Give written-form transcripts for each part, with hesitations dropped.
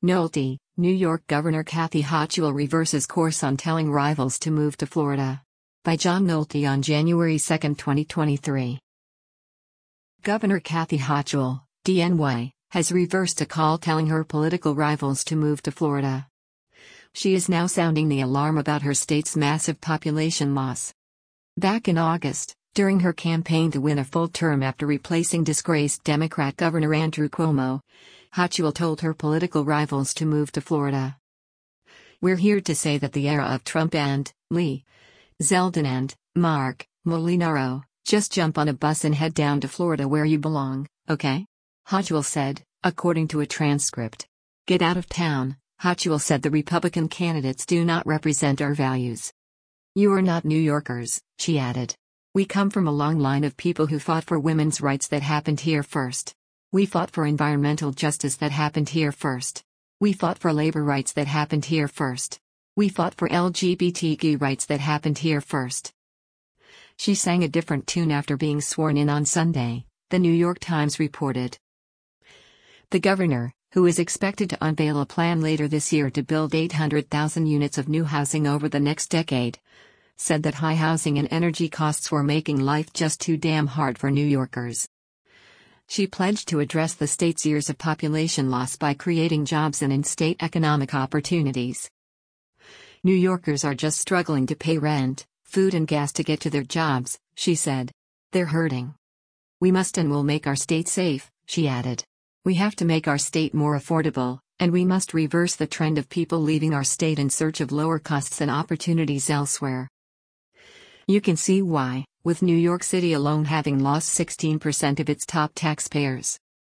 Nolte, New York Governor Kathy Hochul reverses course on telling rivals to move to Florida. By John Nolte on January 2, 2023. Governor Kathy Hochul, DNY, has reversed a call telling her political rivals to move to Florida. She is now sounding the alarm about her state's massive population loss. Back in August, during her campaign to win a full term after replacing disgraced Democrat Governor Andrew Cuomo, Hochul told her political rivals to move to Florida. "We're here to say that the era of Trump and Lee Zeldin and Mark Molinaro, just jump on a bus and head down to Florida where you belong, okay?" Hochul said, according to a transcript. "Get out of town," Hochul said. "The Republican candidates do not represent our values. You are not New Yorkers," she added. "We come from a long line of people who fought for women's rights that happened here first. We fought for environmental justice that happened here first. We fought for labor rights that happened here first. We fought for LGBTQ rights that happened here first." She sang a different tune after being sworn in on Sunday, the New York Times reported. The governor, who is expected to unveil a plan later this year to build 800,000 units of new housing over the next decade, said that high housing and energy costs were making life just too damn hard for New Yorkers. She pledged to address the state's years of population loss by creating jobs and in-state economic opportunities. "New Yorkers are just struggling to pay rent, food and gas to get to their jobs," she said. "They're hurting. We must and will make our state safe," she added. "We have to make our state more affordable, and we must reverse the trend of people leaving our state in search of lower costs and opportunities elsewhere." You can see why, with New York City alone having lost 16% of its top taxpayers.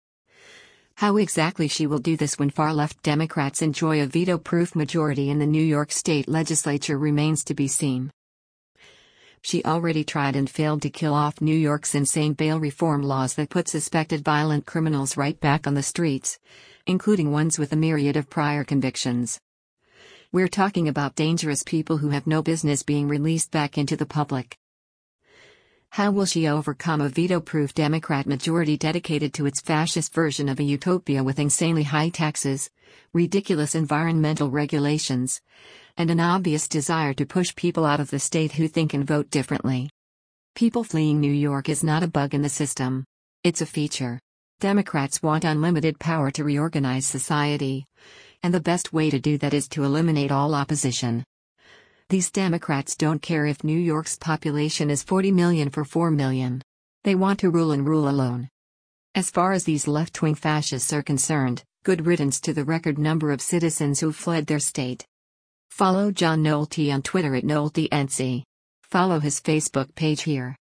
How exactly she will do this when far-left Democrats enjoy a veto-proof majority in the New York State legislature remains to be seen. She already tried and failed to kill off New York's insane bail reform laws that put suspected violent criminals right back on the streets, including ones with a myriad of prior convictions. We're talking about dangerous people who have no business being released back into the public. How will she overcome a veto-proof Democrat majority dedicated to its fascist version of a utopia with insanely high taxes, ridiculous environmental regulations, and an obvious desire to push people out of the state who think and vote differently? People fleeing New York is not a bug in the system. It's a feature. Democrats want unlimited power to reorganize society, and the best way to do that is to eliminate all opposition. These Democrats don't care if New York's population is 40 million for 4 million. They want to rule and rule alone. As far as these left-wing fascists are concerned, good riddance to the record number of citizens who fled their state. Follow John Nolte on Twitter at NolteNC. Follow his Facebook page here.